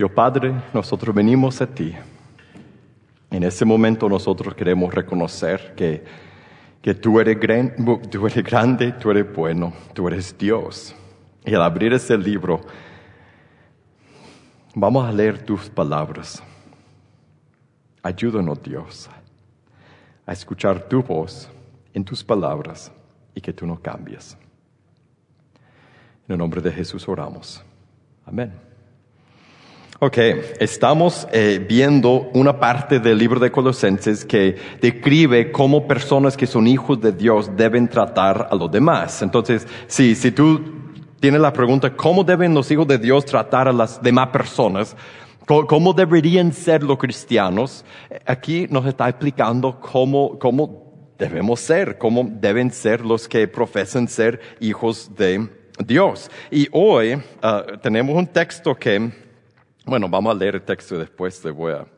Dios Padre, nosotros venimos a ti. En ese momento nosotros queremos reconocer que tú eres grande, tú eres bueno, tú eres Dios. Y al abrir ese libro, vamos a leer tus palabras. Ayúdanos, Dios, a escuchar tu voz en tus palabras y que tú nos cambies. En el nombre de Jesús oramos. Amén. Ok, estamos viendo una parte del libro de Colosenses que describe cómo personas que son hijos de Dios deben tratar a los demás. Entonces, si tú tienes la pregunta, ¿cómo deben los hijos de Dios tratar a las demás personas? ¿Cómo deberían ser los cristianos? Aquí nos está explicando cómo debemos ser, cómo deben ser los que profesan ser hijos de Dios. Y hoy tenemos un texto que... Bueno, vamos a leer el texto y después le voy a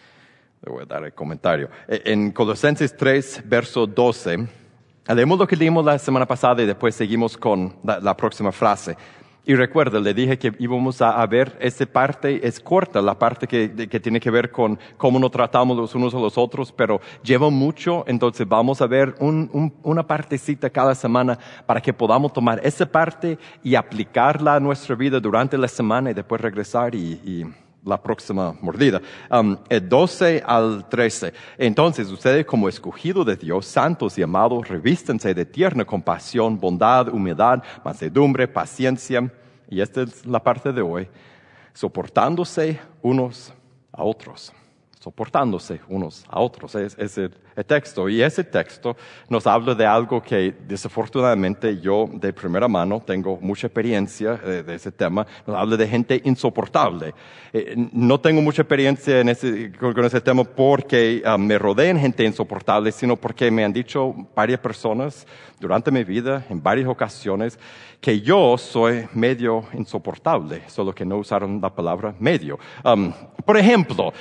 dar el comentario. En Colosenses 3, verso 12, leemos lo que leímos la semana pasada y después seguimos con la próxima frase. Y recuerda, le dije que íbamos a ver esa parte, es corta, la parte que tiene que ver con cómo nos tratamos los unos a los otros, pero lleva mucho, entonces vamos a ver una partecita cada semana para que podamos tomar esa parte y aplicarla a nuestra vida durante la semana y después regresar y la próxima mordida. 12 al 13. Entonces, ustedes como escogidos de Dios, santos y amados, revístanse de tierna compasión, bondad, humildad, mansedumbre, paciencia. Y esta es la parte de hoy. Soportándose unos a otros. Soportándose unos a otros. Es el texto. Y ese texto nos habla de algo que desafortunadamente yo de primera mano tengo mucha experiencia de ese tema. Nos habla de gente insoportable. No tengo mucha experiencia con ese tema porque me rodean gente insoportable, sino porque me han dicho varias personas durante mi vida, en varias ocasiones, que yo soy medio insoportable, solo que no usaron la palabra medio. Por ejemplo,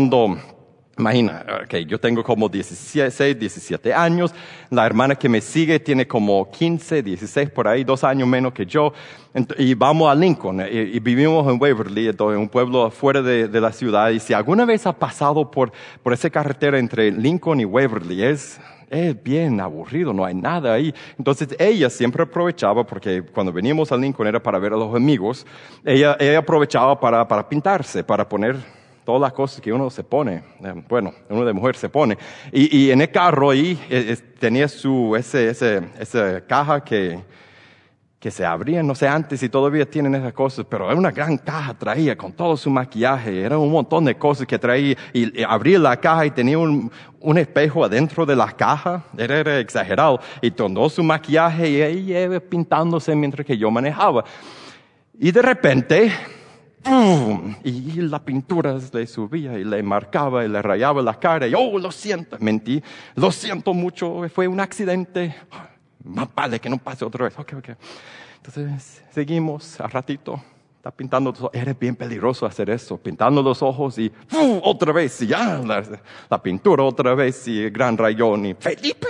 imagina, okay, yo tengo como 16, 17 años, la hermana que me sigue tiene como 15, 16 por ahí, 2 años menos que yo, y vamos a Lincoln, y vivimos en Waverly, en un pueblo afuera de la ciudad, y si alguna vez ha pasado por esa carretera entre Lincoln y Waverly, es bien aburrido, no hay nada ahí. Entonces ella siempre aprovechaba, porque cuando veníamos a Lincoln era para ver a los amigos, ella aprovechaba para pintarse, para poner todas las cosas que uno se pone, uno de mujer se pone. Y en el carro ahí tenía esa caja que se abría, no sé antes si todavía tienen esas cosas, pero era una gran caja, traía con todo su maquillaje, era un montón de cosas que traía, y abría la caja y tenía un espejo adentro de la caja, era exagerado, y todo su maquillaje y ella pintándose mientras que yo manejaba. Y de repente, ¡pum! Y la pintura le subía y le marcaba y le rayaba la cara, y lo siento, mentí, lo siento mucho, fue un accidente. Más vale que no pase otra vez. Ok. Entonces, seguimos a ratito. Está pintando los ojos. Era bien peligroso hacer eso. Pintando los ojos y otra vez. Y ya la pintura otra vez y el gran rayón. Y Felipe,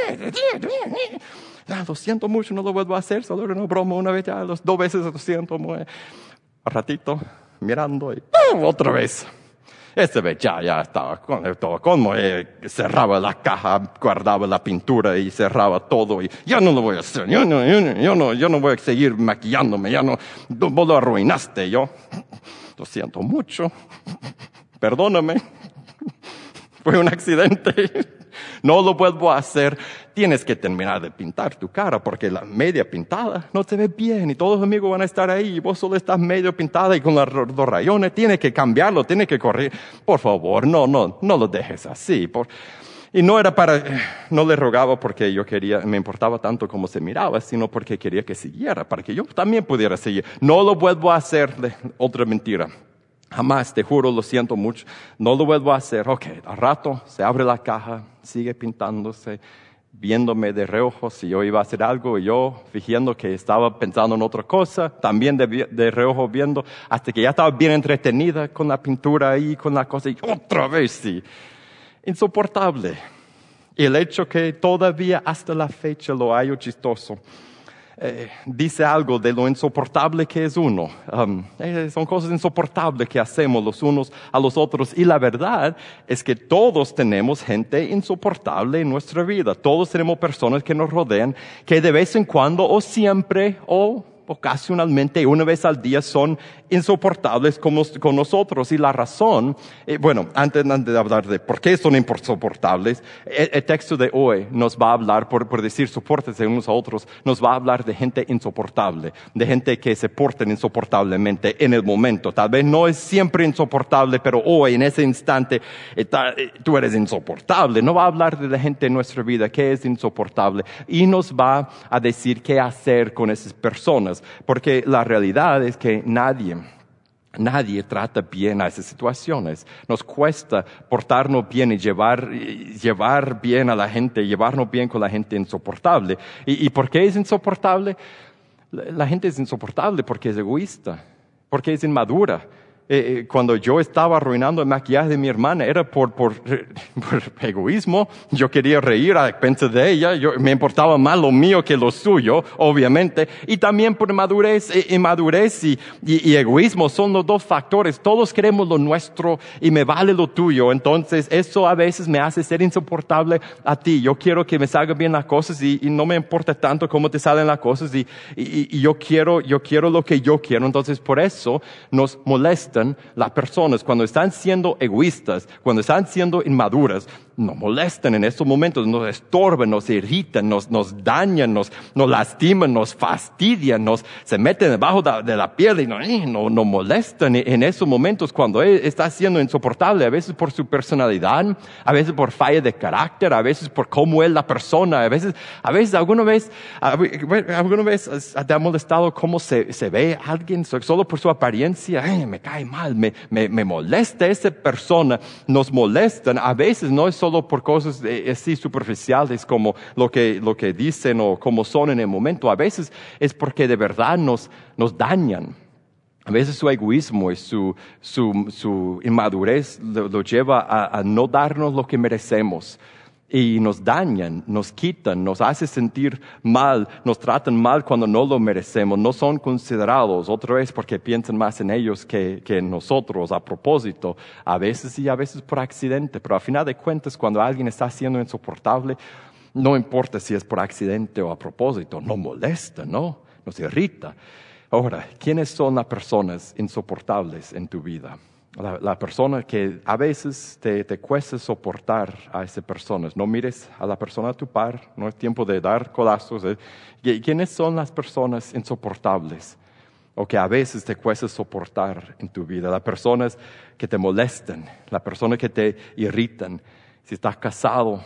lo siento mucho, no lo vuelvo a hacer. Solo era una broma una vez, ya 2 veces lo siento. A ratito, mirando y otra vez. Esta vez ya estaba todo como cerraba la caja, guardaba la pintura y cerraba todo y ya no lo voy a hacer, yo no voy a seguir maquillándome, vos lo arruinaste, lo siento mucho, perdóname, fue un accidente. No lo vuelvo a hacer. Tienes que terminar de pintar tu cara porque la media pintada no te ve bien y todos los amigos van a estar ahí y vos solo estás medio pintada y con los rayones. Tienes que cambiarlo, tienes que correr. Por favor, no lo dejes así. Y no le rogaba porque me importaba tanto cómo se miraba, sino porque quería que siguiera, para que yo también pudiera seguir. No lo vuelvo a hacer. Otra mentira. Jamás, te juro, lo siento mucho, no lo vuelvo a hacer. Ok, al rato se abre la caja, sigue pintándose, viéndome de reojo si yo iba a hacer algo y yo fingiendo que estaba pensando en otra cosa, también de reojo viendo, hasta que ya estaba bien entretenida con la pintura ahí, con la cosa, y otra vez sí. Insoportable. Y el hecho que todavía hasta la fecha lo hallo chistoso. dice algo de lo insoportable que es uno. Son cosas insoportables que hacemos los unos a los otros. Y la verdad es que todos tenemos gente insoportable en nuestra vida. Todos tenemos personas que nos rodean que de vez en cuando o siempre o ocasionalmente, una vez al día, son insoportables con nosotros. Y la razón, antes de hablar de por qué son insoportables, el texto de hoy nos va a hablar, por decir soportes unos a otros, nos va a hablar de gente insoportable, de gente que se portan insoportablemente en el momento. Tal vez no es siempre insoportable, pero hoy, en ese instante, tú eres insoportable. No va a hablar de la gente en nuestra vida que es insoportable y nos va a decir qué hacer con esas personas. Porque la realidad es que nadie trata bien a esas situaciones. Nos cuesta portarnos bien y llevar bien a la gente, llevarnos bien con la gente insoportable. ¿Y por qué es insoportable? La gente es insoportable porque es egoísta, porque es inmadura. Cuando yo estaba arruinando el maquillaje de mi hermana, era por egoísmo. Yo quería reír a expensas de ella. Me importaba más lo mío que lo suyo, obviamente. Y también por inmadurez y egoísmo son los dos factores. Todos queremos lo nuestro y me vale lo tuyo. Entonces, eso a veces me hace ser insoportable a ti. Yo quiero que me salgan bien las cosas y no me importa tanto cómo te salen las cosas y yo quiero lo que yo quiero. Entonces, por eso nos molesta las personas cuando están siendo egoístas, cuando están siendo inmaduras. Nos molestan en estos momentos, nos estorban, nos irritan, nos dañan, nos lastiman, nos fastidian, se meten debajo de la piel y nos molestan en esos momentos cuando él está siendo insoportable, a veces por su personalidad, a veces por falla de carácter, a veces por cómo es la persona, a veces alguna vez te ha molestado cómo se ve alguien solo por su apariencia. Me cae mal, me molesta esa persona. Nos molestan, a veces no es solo por cosas así superficiales como lo que dicen o como son en el momento. A veces es porque de verdad nos dañan. A veces su egoísmo y su inmadurez lo lleva a no darnos lo que merecemos. Y nos dañan, nos quitan, nos hace sentir mal, nos tratan mal cuando no lo merecemos. No son considerados, otra vez porque piensan más en ellos que en nosotros a propósito. A veces y a veces por accidente, pero a final de cuentas cuando alguien está siendo insoportable, no importa si es por accidente o a propósito, nos molesta, ¿no? Nos irrita. Ahora, ¿quiénes son las personas insoportables en tu vida? La persona que a veces te cuesta soportar a esas personas. No mires a la persona a tu par, no es tiempo de dar codazos. ¿Quiénes son las personas insoportables o que a veces te cuesta soportar en tu vida? Las personas que te molestan, las personas que te irritan. Si estás casado,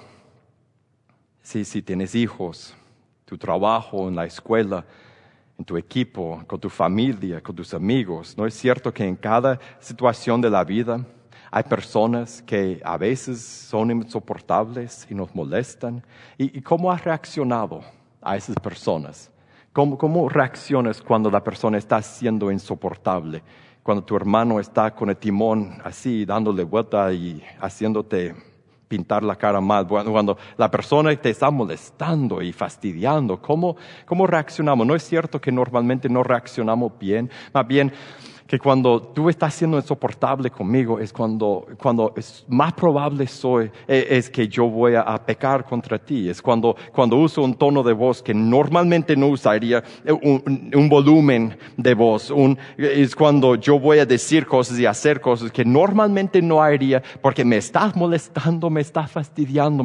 si tienes hijos, tu trabajo, en la escuela, en tu equipo, con tu familia, con tus amigos. ¿No es cierto que en cada situación de la vida hay personas que a veces son insoportables y nos molestan? ¿Y cómo has reaccionado a esas personas? ¿Cómo reaccionas cuando la persona está siendo insoportable? Cuando tu hermano está con el timón así, dándole vuelta y haciéndote pintar la cara mal, cuando la persona te está molestando y fastidiando, ¿cómo reaccionamos? ¿No es cierto que normalmente no reaccionamos bien? Más bien que cuando tú estás siendo insoportable conmigo es cuando es más probable es que yo voy a pecar contra ti. Es cuando uso un tono de voz que normalmente no usaría, un volumen de voz. Es cuando yo voy a decir cosas y hacer cosas que normalmente no haría porque me estás molestando, me estás fastidiando,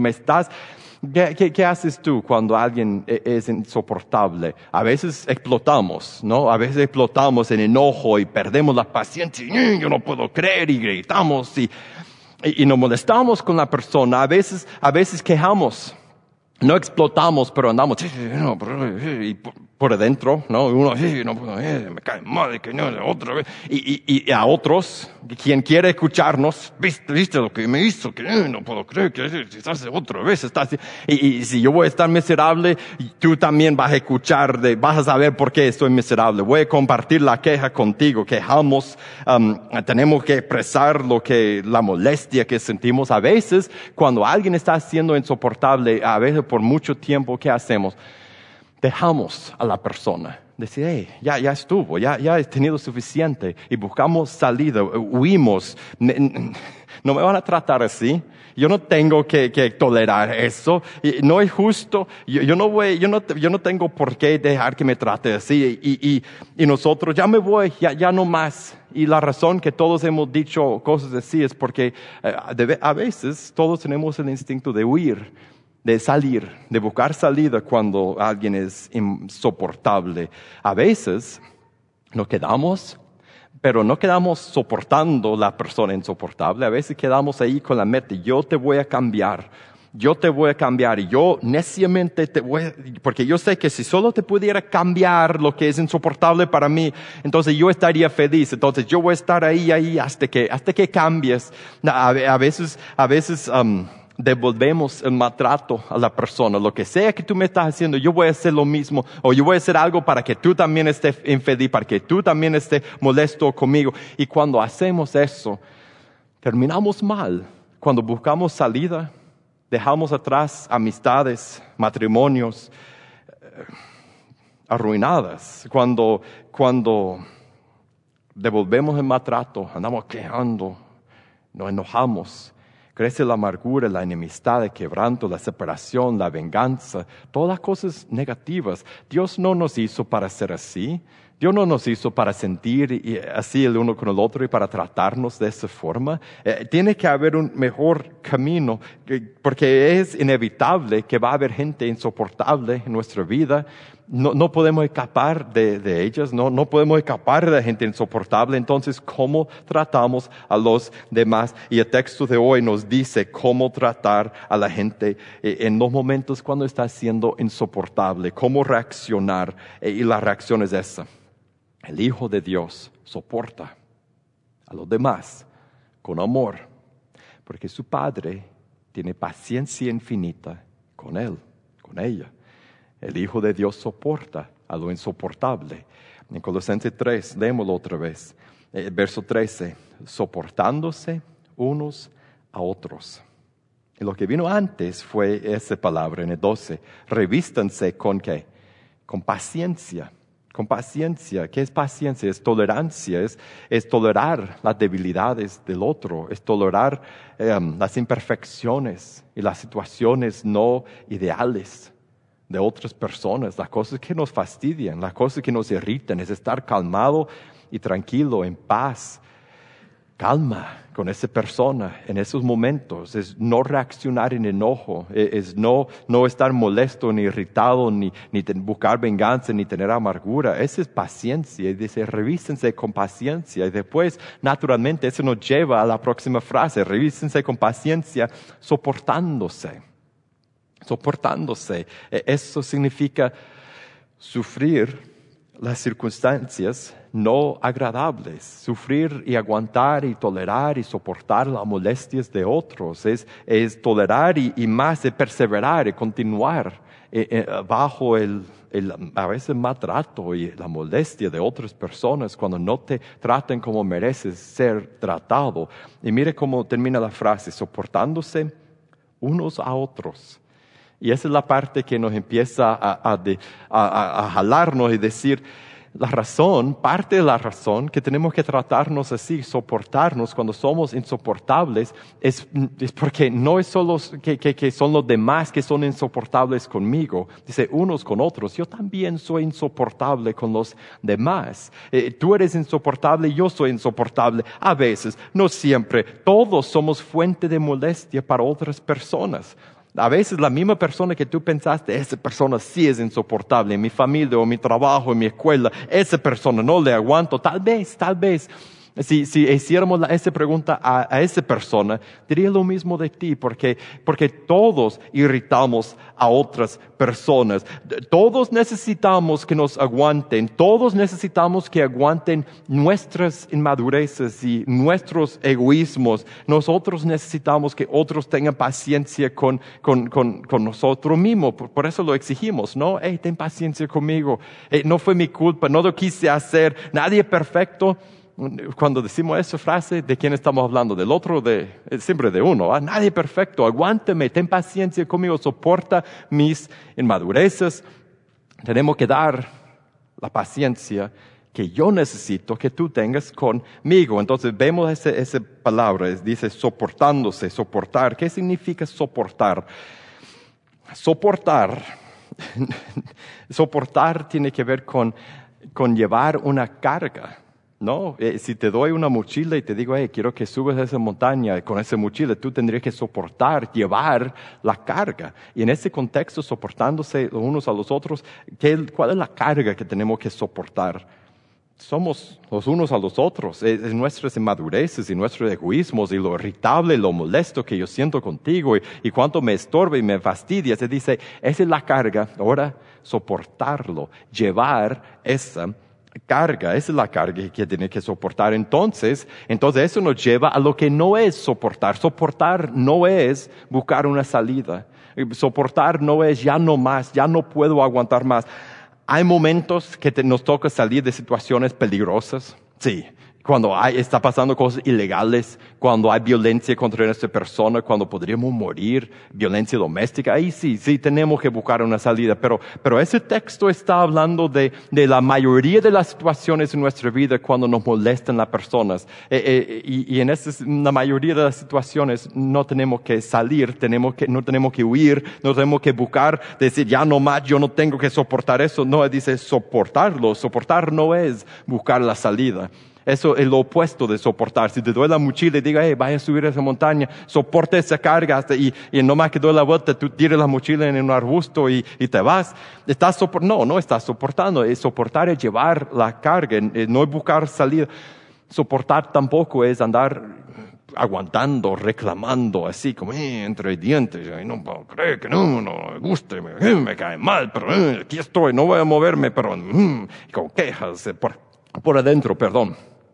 ¿Qué haces tú cuando alguien es insoportable? A veces explotamos, ¿no? A veces explotamos en enojo y perdemos la paciencia. Yo no puedo creer y gritamos y nos molestamos con la persona. A veces quejamos. No explotamos, pero andamos y por adentro, ¿no? Uno, me cae mal, que no, otra vez. Y a otros, quien quiere escucharnos, viste lo que me hizo, que no puedo creer que estás otra vez. Y si yo voy a estar miserable, tú también vas a escuchar, vas a saber por qué estoy miserable. Voy a compartir la queja contigo, quejamos, tenemos que expresar la molestia que sentimos. A veces, cuando alguien está siendo insoportable, a veces por mucho tiempo, ¿qué hacemos? dejamos a la persona. Decir, hey, ya estuvo, ya he tenido suficiente. Y buscamos salida, huimos. No me van a tratar así. Yo no tengo que tolerar eso. Y no es justo. Yo no tengo por qué dejar que me trate así. Y nosotros, ya me voy, ya no más. Y la razón que todos hemos dicho cosas así es porque a veces todos tenemos el instinto de huir, de salir, de buscar salida cuando alguien es insoportable. A veces nos quedamos, pero no quedamos soportando la persona insoportable. A veces quedamos ahí con la meta, yo te voy a cambiar. Y yo neciamente porque yo sé que si solo te pudiera cambiar lo que es insoportable para mí, entonces yo estaría feliz. Entonces yo voy a estar ahí hasta que cambies. A veces, devolvemos el maltrato a la persona. Lo que sea que tú me estás haciendo, yo voy a hacer lo mismo. O yo voy a hacer algo para que tú también estés infeliz, para que tú también estés molesto conmigo. Y cuando hacemos eso, terminamos mal. Cuando buscamos salida, dejamos atrás amistades, matrimonios arruinadas. Cuando devolvemos el maltrato, andamos quejando, nos enojamos. Crece la amargura, la enemistad, el quebranto, la separación, la venganza, todas las cosas negativas. Dios no nos hizo para ser así. Dios no nos hizo para sentir así el uno con el otro y para tratarnos de esa forma. Tiene que haber un mejor camino, porque es inevitable que va a haber gente insoportable en nuestra vida. No podemos escapar de ellas, no podemos escapar de la gente insoportable. Entonces, ¿cómo tratamos a los demás? Y el texto de hoy nos dice cómo tratar a la gente en los momentos cuando está siendo insoportable, cómo reaccionar. Y la reacción es esa. El Hijo de Dios soporta a los demás con amor, porque su Padre tiene paciencia infinita con él, con ella. El Hijo de Dios soporta a lo insoportable. En Colosenses 3, lémoslo otra vez. Verso 13, soportándose unos a otros. Y lo que vino antes fue esa palabra en el 12. Revístanse ¿con qué? Con paciencia. Con paciencia. ¿Qué es paciencia? Es tolerancia, es tolerar las debilidades del otro, es tolerar las imperfecciones y las situaciones no ideales de otras personas, las cosas que nos fastidian, las cosas que nos irritan, es estar calmado y tranquilo, en paz. Calma con esa persona en esos momentos, es no reaccionar en enojo, es no estar molesto ni irritado, ni buscar venganza, ni tener amargura. Esa es paciencia. Y dice, revísense con paciencia. Y después, naturalmente, eso nos lleva a la próxima frase, revísense con paciencia, soportándose. Soportándose. Eso significa sufrir las circunstancias no agradables, sufrir y aguantar y tolerar y soportar las molestias de otros, es tolerar y más de perseverar y continuar bajo a veces maltrato y la molestia de otras personas cuando no te tratan como mereces ser tratado. Y mire cómo termina la frase, soportándose unos a otros. Y esa es la parte que nos empieza a jalarnos y decir, parte de la razón que tenemos que tratarnos así, soportarnos cuando somos insoportables, es porque no es solo que son los demás que son insoportables conmigo. Dice, unos con otros. Yo también soy insoportable con los demás. Tú eres insoportable, yo soy insoportable. A veces, no siempre. Todos somos fuente de molestia para otras personas. A veces la misma persona que tú pensaste, esa persona sí es insoportable en mi familia o en mi trabajo, en mi escuela, esa persona no le aguanto. Tal vez, si hiciéramos esa pregunta a esa persona, diría lo mismo de ti, porque todos irritamos a otras personas. Todos necesitamos que nos aguanten, todos necesitamos que aguanten nuestras inmadureces y nuestros egoísmos. Nosotros necesitamos que otros tengan paciencia con nosotros mismos. Por eso lo exigimos, ¿no? Hey, ten paciencia conmigo. No fue mi culpa, no lo quise hacer. Nadie es perfecto. Cuando decimos esa frase, ¿de quién estamos hablando? ¿Del otro? Siempre de uno. ¿Ah? Nadie perfecto. Aguántame, ten paciencia conmigo, soporta mis inmadureces, Tenemos que dar la paciencia que yo necesito que tú tengas conmigo. Entonces vemos esa palabra, dice soportándose, soportar. ¿Qué significa soportar? Soportar tiene que ver con llevar una carga, ¿no? Si te doy una mochila y te digo, quiero que subas a esa montaña con esa mochila, tú tendrías que soportar, llevar la carga. Y en ese contexto, soportándose los unos a los otros, ¿cuál es la carga que tenemos que soportar? Somos los unos a los otros, es nuestras inmadureces y nuestros egoísmos y lo irritable y lo molesto que yo siento contigo y cuánto me estorba y me fastidia. Se dice, esa es la carga, ahora soportarlo, llevar esa carga, esa es la carga que tiene que soportar. Entonces eso nos lleva a lo que no es soportar. Soportar no es buscar una salida. Soportar no es ya no más, ya no puedo aguantar más. Hay momentos que nos toca salir de situaciones peligrosas, sí. Cuando está pasando cosas ilegales, cuando hay violencia contra nuestra persona, cuando podríamos morir, violencia doméstica, ahí sí tenemos que buscar una salida. Pero ese texto está hablando de la mayoría de las situaciones en nuestra vida cuando nos molestan las personas. Y en la mayoría de las situaciones no tenemos que salir, no tenemos que huir, no tenemos que buscar, decir ya no más, yo no tengo que soportar eso. No, dice soportarlo. Soportar no es buscar la salida. Eso es lo opuesto de soportar. Si te doy la mochila y digo, vaya a subir esa montaña, soporta esa carga y nomás que doy la vuelta, tú tiras la mochila en un arbusto y te vas. No estás soportando. Soportar es llevar la carga, no es buscar salida. Soportar tampoco es andar aguantando, reclamando, así como entre dientes. No puedo creer que no me guste, me cae mal, pero aquí estoy, no voy a moverme, pero con quejas por adentro, perdón.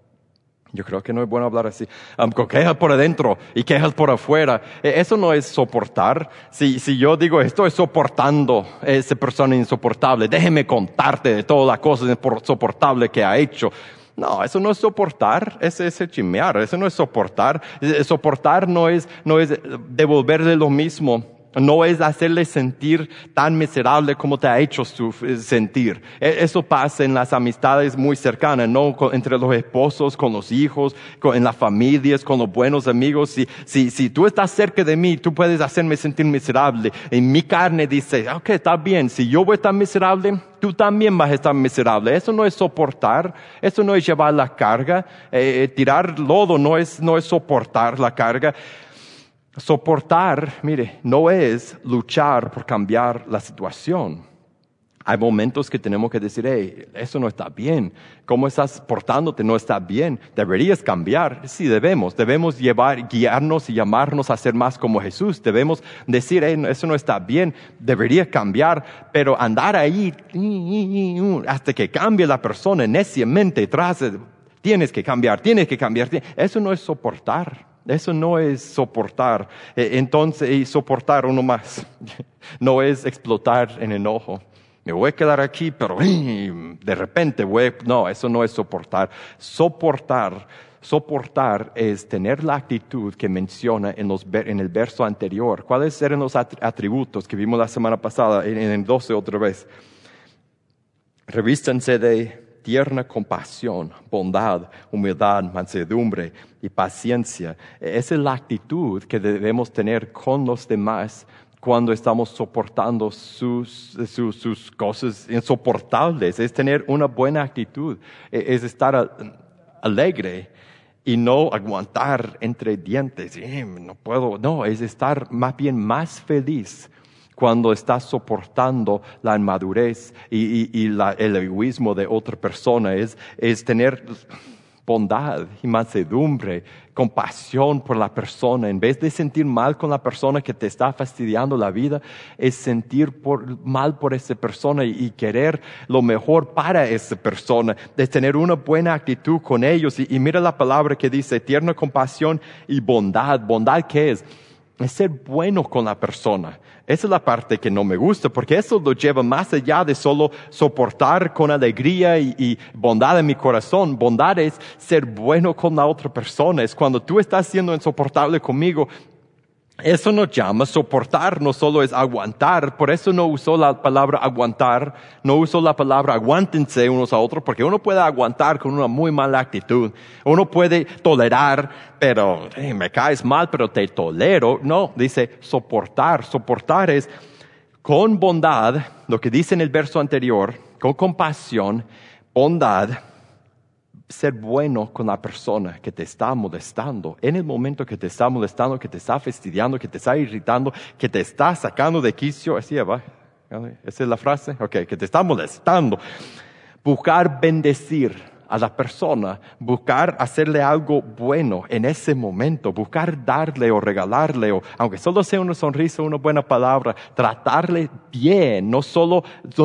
Yo creo que no es bueno hablar así. Con quejas por adentro y quejas por afuera. Eso no es soportar. Si yo digo, estoy soportando a esa persona insoportable, déjeme contarte de todas las cosas insoportables que ha hecho. No, eso no es soportar, ese es chismear, eso no es soportar. Soportar no es devolverle lo mismo. No es hacerle sentir tan miserable como te ha hecho sentir. Eso pasa en las amistades muy cercanas, ¿no? Entre los esposos, con los hijos, en las familias, con los buenos amigos. Si tú estás cerca de mí, tú puedes hacerme sentir miserable. En mi carne dice, ok, está bien. Si yo voy a estar miserable, tú también vas a estar miserable. Eso no es soportar. Eso no es llevar la carga. Tirar lodo no es soportar la carga. Soportar, mire, no es luchar por cambiar la situación. Hay momentos que tenemos que decir, eso no está bien. ¿Cómo estás portándote? No está bien. Deberías cambiar. Sí, debemos guiarnos y llamarnos a ser más como Jesús. Debemos decir, eso no está bien. Deberías cambiar. Pero andar ahí hasta que cambie la persona neciamente tienes que cambiar. Eso no es soportar. Eso no es soportar. Entonces, soportar uno más. No es explotar en enojo. Me voy a quedar aquí, pero de repente no, eso no es soportar. Soportar es tener la actitud que menciona en el verso anterior. ¿Cuáles eran los atributos que vimos la semana pasada en el 12 otra vez? Revístanse de tierna compasión, bondad, humildad, mansedumbre y paciencia. Esa es la actitud que debemos tener con los demás cuando estamos soportando sus cosas insoportables. Es tener una buena actitud, es estar alegre y no aguantar entre dientes. No puedo, no, es estar más bien más feliz cuando estás soportando la inmadurez y el egoísmo de otra persona. Es tener bondad y mansedumbre, compasión por la persona. En vez de sentir mal con la persona que te está fastidiando la vida, es sentir mal por esa persona y querer lo mejor para esa persona. Es tener una buena actitud con ellos. Y mira la palabra que dice, tierna compasión y bondad. ¿Bondad qué es? Es ser bueno con la persona. Esa es la parte que no me gusta, porque eso lo lleva más allá de solo soportar con alegría y bondad en mi corazón. Bondad es ser bueno con la otra persona. Es cuando tú estás siendo insoportable conmigo, Eso nos llama soportar, no solo es aguantar. Por eso no usó la palabra aguantar, no usó la palabra aguántense unos a otros, porque uno puede aguantar con una muy mala actitud. Uno puede tolerar, pero me caes mal, pero te tolero. No, dice soportar. Soportar es con bondad, lo que dice en el verso anterior, con compasión, bondad, ser bueno con la persona que te está molestando. En el momento que te está molestando, que te está fastidiando, que te está irritando, que te está sacando de quicio, así va. ¿Esa es la frase? Ok, que te está molestando. Buscar bendecir a la persona, buscar hacerle algo bueno en ese momento, buscar darle o regalarle, o aunque solo sea una sonrisa, una buena palabra, tratarle bien, no solo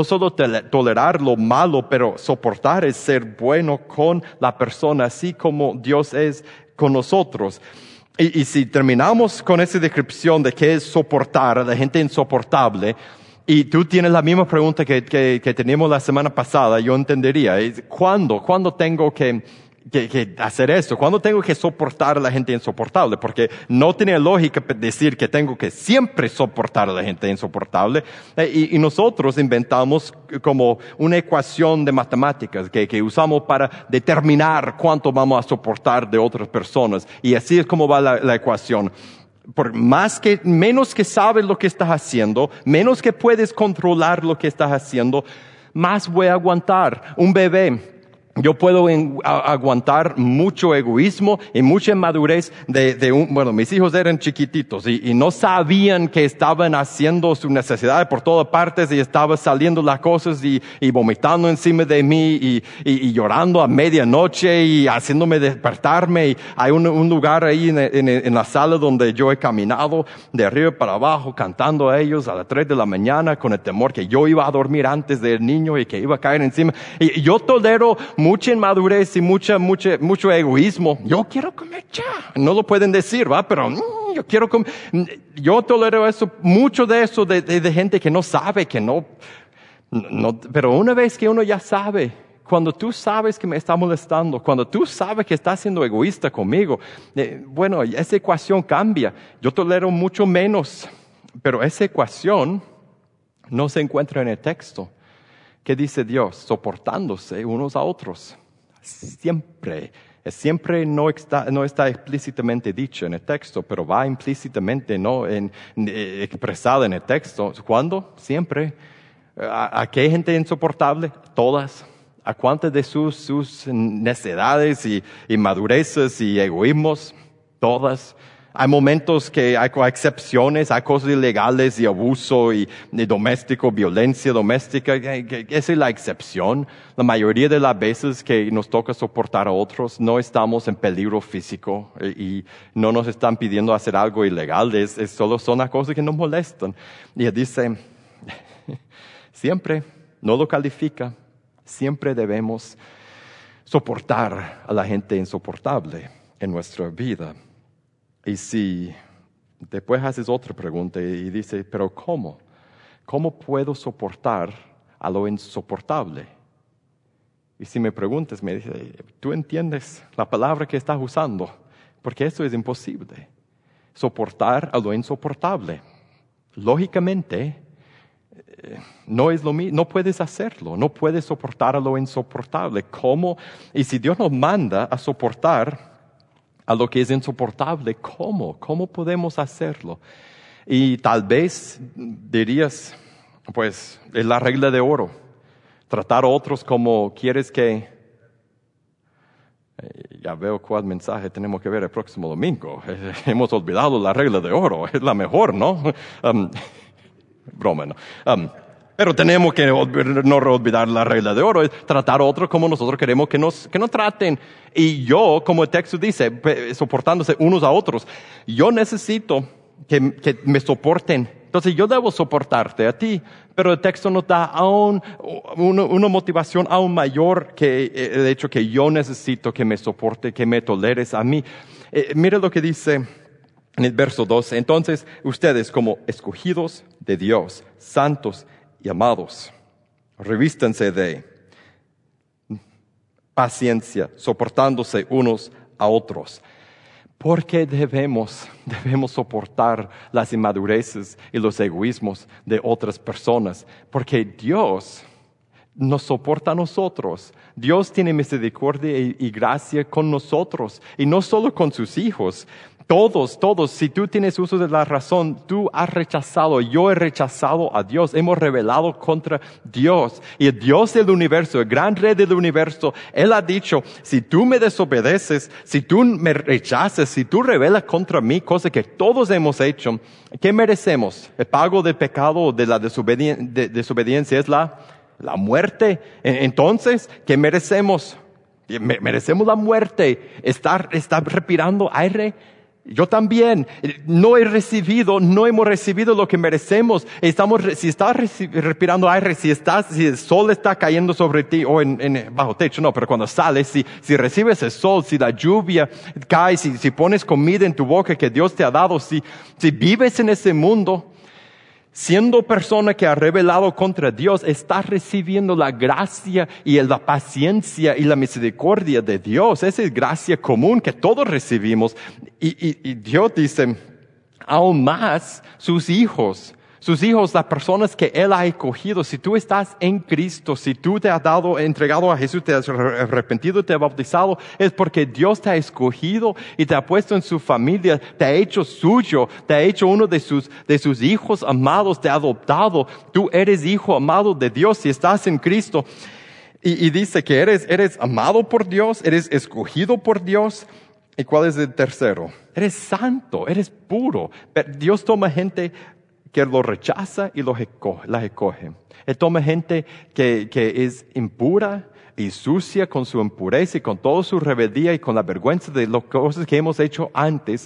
tolerar lo malo, pero soportar es ser bueno con la persona, así como Dios es con nosotros. Y si terminamos con esa descripción de qué es soportar a la gente insoportable, y tú tienes la misma pregunta que teníamos la semana pasada, yo entendería. ¿Cuándo tengo que hacer esto? ¿Cuándo tengo que soportar a la gente insoportable? Porque no tiene lógica decir que tengo que siempre soportar a la gente insoportable. Y nosotros inventamos como una ecuación de matemáticas que usamos para determinar cuánto vamos a soportar de otras personas. Y así es como va la ecuación. Por menos que sabes lo que estás haciendo, menos que puedes controlar lo que estás haciendo, más voy a aguantar. Un bebé, yo puedo aguantar mucho egoísmo y mucha inmadurez bueno, mis hijos eran chiquititos y no sabían que estaban haciendo sus necesidades por todas partes y estaba saliendo las cosas y vomitando encima de mí y llorando a medianoche y haciéndome despertarme. Y hay un lugar ahí en la sala donde yo he caminado de arriba para abajo cantando a ellos a las 3 de la mañana con el temor que yo iba a dormir antes del niño y que iba a caer encima. Y yo tolero mucha inmadurez y mucho egoísmo. Yo quiero comer ya. No lo pueden decir, ¿va? Pero yo quiero comer. Yo tolero eso, mucho de eso de gente que no sabe, que no. Pero una vez que uno ya sabe, cuando tú sabes que me está molestando, cuando tú sabes que está siendo egoísta conmigo, bueno, esa ecuación cambia. Yo tolero mucho menos, pero esa ecuación no se encuentra en el texto. ¿Qué dice Dios? Soportándose unos a otros. Siempre no está explícitamente dicho en el texto, pero va implícitamente expresada en el texto. ¿Cuándo? Siempre. ¿A qué gente insoportable? Todas. ¿A cuántas de sus necedades y inmadureces y egoísmos? Todas. Hay momentos que hay excepciones, hay cosas ilegales y abuso y doméstico, violencia doméstica. Esa es la excepción. La mayoría de las veces que nos toca soportar a otros no estamos en peligro físico y no nos están pidiendo hacer algo ilegal. Solo son las cosas que nos molestan. Y él dice, siempre, no lo califica, siempre debemos soportar a la gente insoportable en nuestra vida. Y si después haces otra pregunta y dices, pero ¿cómo? ¿Cómo puedo soportar a lo insoportable? Y si me preguntas, me dices, ¿tú entiendes la palabra que estás usando? Porque eso es imposible. Soportar a lo insoportable. Lógicamente, no es lo mismo, no puedes hacerlo, no puedes soportar a lo insoportable. ¿Cómo? Y si Dios nos manda a soportar a lo que es insoportable, ¿cómo? ¿Cómo podemos hacerlo? Y tal vez dirías, pues, es la regla de oro. Tratar a otros como quieres que. Ya veo cuál mensaje tenemos que ver el próximo domingo. Hemos olvidado la regla de oro, es la mejor, ¿no? Broma, ¿no? Pero tenemos que no olvidar la regla de oro, es tratar a otros como nosotros queremos que nos traten. Y yo, como el texto dice, soportándose unos a otros, yo necesito que me soporten. Entonces yo debo soportarte a ti, pero el texto nos da aún una motivación aún mayor que el hecho que yo necesito que me soporte, que me toleres a mí. Mira lo que dice en el verso 12. Entonces ustedes como escogidos de Dios, santos y amados, revístanse de paciencia, soportándose unos a otros. ¿Por qué debemos soportar las inmadureces y los egoísmos de otras personas? Porque Dios nos soporta a nosotros. Dios tiene misericordia y gracia con nosotros, y no solo con sus hijos. Todos, si tú tienes uso de la razón, tú has rechazado, yo he rechazado a Dios, hemos rebelado contra Dios. Y el Dios del universo, el gran rey del universo, Él ha dicho, si tú me desobedeces, si tú me rechazas, si tú rebelas contra mí, cosa que todos hemos hecho, ¿qué merecemos? El pago del pecado o de la desobediencia es la muerte. Entonces, ¿qué merecemos? Merecemos la muerte. ¿Estar respirando aire? Yo también. No hemos recibido lo que merecemos. Si estás respirando aire, si el sol está cayendo sobre ti, o bajo techo, no, pero cuando sales, si recibes el sol, si la lluvia cae, si pones comida en tu boca que Dios te ha dado, si vives en ese mundo, siendo persona que ha rebelado contra Dios, está recibiendo la gracia y la paciencia y la misericordia de Dios. Esa es gracia común que todos recibimos. Y Dios dice, aún más, sus hijos, las personas que Él ha escogido. Si tú estás en Cristo, si tú te has entregado a Jesús, te has arrepentido, te has bautizado, es porque Dios te ha escogido y te ha puesto en su familia, te ha hecho suyo, te ha hecho uno de sus hijos amados, te ha adoptado. Tú eres hijo amado de Dios si estás en Cristo. Y dice que eres amado por Dios, eres escogido por Dios. ¿Y cuál es el tercero? Eres santo, eres puro. Pero Dios toma gente que lo rechaza y la escoge. Él toma gente que es impura y sucia con su impureza y con toda su rebeldía y con la vergüenza de las cosas que hemos hecho antes,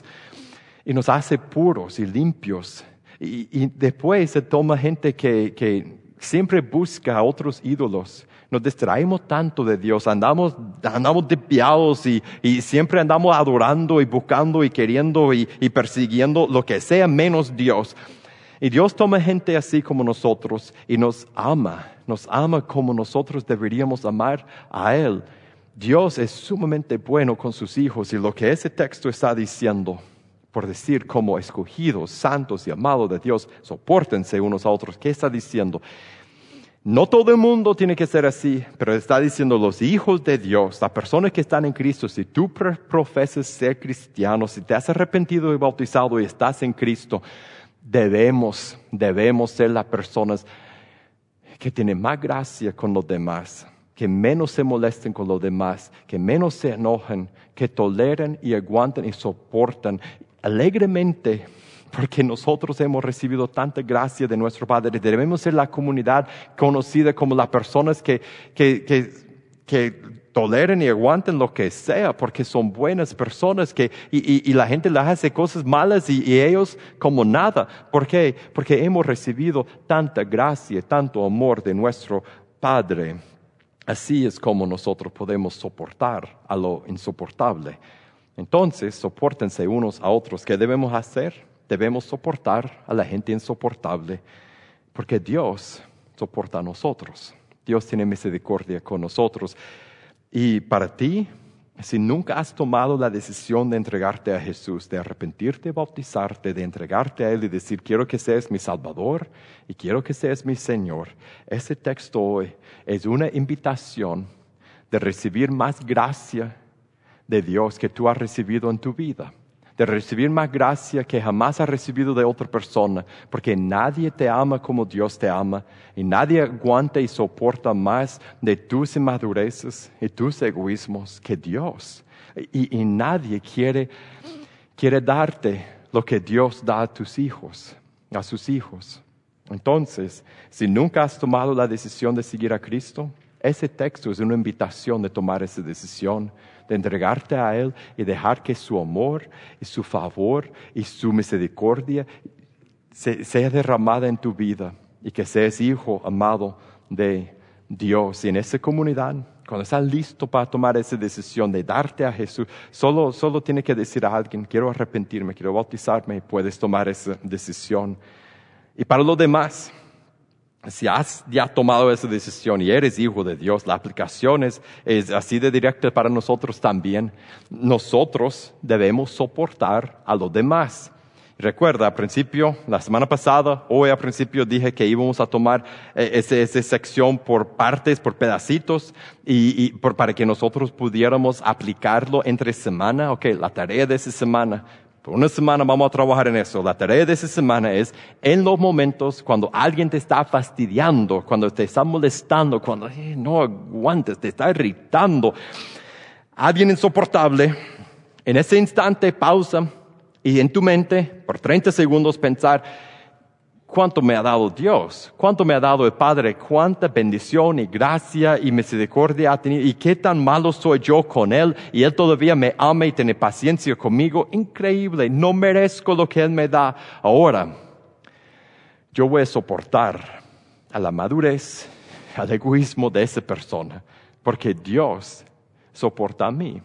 y nos hace puros y limpios. Y después Él toma gente que siempre busca a otros ídolos. Nos distraemos tanto de Dios, andamos desviados y siempre andamos adorando y buscando y queriendo y persiguiendo lo que sea menos Dios. Y Dios toma gente así como nosotros y nos ama como nosotros deberíamos amar a Él. Dios es sumamente bueno con sus hijos, y lo que ese texto está diciendo, por decir como escogidos, santos y amados de Dios, sopórtense unos a otros. ¿Qué está diciendo? No todo el mundo tiene que ser así, pero está diciendo los hijos de Dios, las personas que están en Cristo. Si tú profesas ser cristiano, si te has arrepentido y bautizado y estás en Cristo, debemos ser las personas que tienen más gracia con los demás, que menos se molesten con los demás, que menos se enojen, que toleren y aguanten y soportan alegremente, porque nosotros hemos recibido tanta gracia de nuestro Padre. Debemos ser la comunidad conocida como las personas que toleren y aguanten lo que sea, porque son buenas personas y la gente les hace cosas malas y ellos como nada. ¿Por qué? Porque hemos recibido tanta gracia, tanto amor de nuestro Padre. Así es como nosotros podemos soportar a lo insoportable. Entonces, sopórtense unos a otros. ¿Qué debemos hacer? Debemos soportar a la gente insoportable, porque Dios soporta a nosotros. Dios tiene misericordia con nosotros. Y para ti, si nunca has tomado la decisión de entregarte a Jesús, de arrepentirte, bautizarte, de entregarte a Él y decir, quiero que seas mi Salvador y quiero que seas mi Señor, ese texto hoy es una invitación de recibir más gracia de Dios que tú has recibido en tu vida, de recibir más gracia que jamás has recibido de otra persona, porque nadie te ama como Dios te ama, y nadie aguanta y soporta más de tus inmadureces y tus egoísmos que Dios. Y nadie quiere darte lo que Dios da a sus hijos. Entonces, si nunca has tomado la decisión de seguir a Cristo, ese texto es una invitación de tomar esa decisión, de entregarte a Él y dejar que su amor y su favor y su misericordia sea derramada en tu vida y que seas hijo amado de Dios. Y en esa comunidad, cuando estás listo para tomar esa decisión de darte a Jesús, solo tiene que decir a alguien, quiero arrepentirme, quiero bautizarme, y puedes tomar esa decisión. Y para los demás, Si has ya tomado esa decisión y eres hijo de Dios, la aplicación es así de directa para nosotros también. Nosotros debemos soportar a los demás. Recuerda, al principio, la semana pasada, hoy al principio dije que íbamos a tomar esa sección por partes, por pedacitos, para que nosotros pudiéramos aplicarlo entre semana. Ok, la tarea de esa semana. Por una semana vamos a trabajar en eso. La tarea de esa semana es en los momentos cuando alguien te está fastidiando, cuando te está molestando, cuando no aguantes, te está irritando, alguien insoportable, en ese instante pausa y en tu mente, por 30 segundos, pensar cuánto me ha dado Dios, cuánto me ha dado el Padre, cuánta bendición y gracia y misericordia ha tenido y qué tan malo soy yo con Él y Él todavía me ama y tiene paciencia conmigo. Increíble, no merezco lo que Él me da. Ahora, yo voy a soportar a la madurez, al egoísmo de esa persona, porque Dios soporta a mí.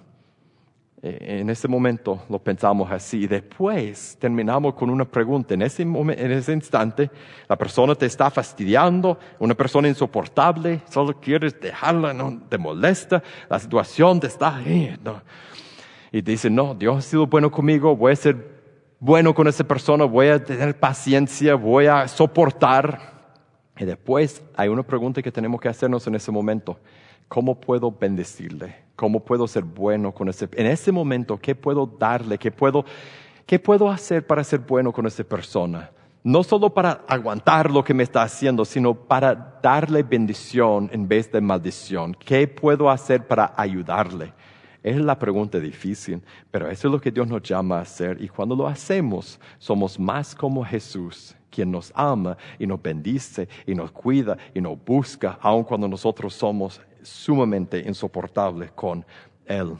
En ese momento lo pensamos así. Después terminamos con una pregunta. En ese instante, la persona te está fastidiando, una persona insoportable, solo quieres dejarla, no te molesta, la situación te está... no. Y dice, no, Dios ha sido bueno conmigo, voy a ser bueno con esa persona, voy a tener paciencia, voy a soportar. Y después hay una pregunta que tenemos que hacernos en ese momento. ¿Cómo puedo bendecirle? ¿Cómo puedo ser bueno con en ese momento? ¿Qué puedo darle? ¿Qué puedo hacer para ser bueno con esa persona? No solo para aguantar lo que me está haciendo, sino para darle bendición en vez de maldición. ¿Qué puedo hacer para ayudarle? Es la pregunta difícil, pero eso es lo que Dios nos llama a hacer. Y cuando lo hacemos, somos más como Jesús, quien nos ama y nos bendice y nos cuida y nos busca, aun cuando nosotros somos sumamente insoportables con Él.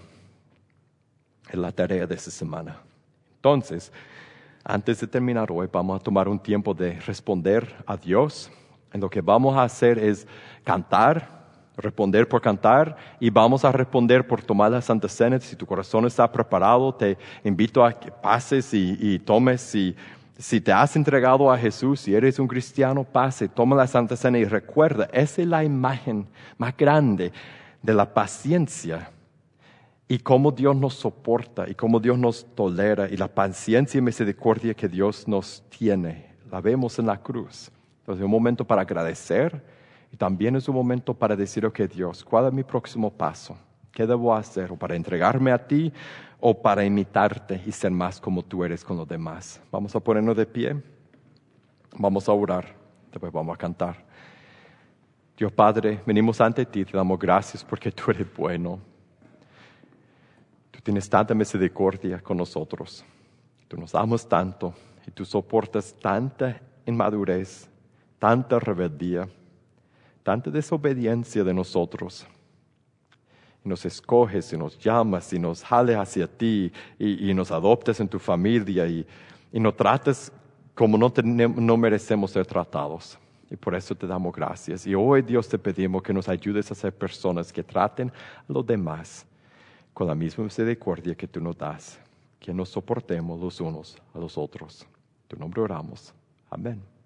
Es la tarea de esta semana. Entonces, antes de terminar hoy, vamos a tomar un tiempo de responder a Dios. Y lo que vamos a hacer es cantar, responder por cantar, y vamos a responder por tomar la Santa Cena. Si tu corazón está preparado, te invito a que pases y tomes. Si te has entregado a Jesús, si eres un cristiano, pase, toma la Santa Cena y recuerda, esa es la imagen más grande de la paciencia y cómo Dios nos soporta y cómo Dios nos tolera y la paciencia y misericordia que Dios nos tiene. La vemos en la cruz. Entonces es un momento para agradecer y también es un momento para decir, ok, Dios, ¿cuál es mi próximo paso? ¿Qué debo hacer? ¿O para entregarme a ti o para imitarte y ser más como tú eres con los demás? Vamos a ponernos de pie. Vamos a orar. Después vamos a cantar. Dios Padre, venimos ante ti, te damos gracias porque tú eres bueno. Tú tienes tanta misericordia con nosotros. Tú nos amas tanto y tú soportas tanta inmadurez, tanta rebeldía, tanta desobediencia de nosotros. Y nos escoges y nos llamas y nos jales hacia ti y nos adoptas en tu familia y nos tratas como no merecemos ser tratados. Y por eso te damos gracias. Y hoy, Dios, te pedimos que nos ayudes a ser personas que traten a los demás con la misma misericordia que tú nos das, que nos soportemos los unos a los otros. En tu nombre oramos. Amén.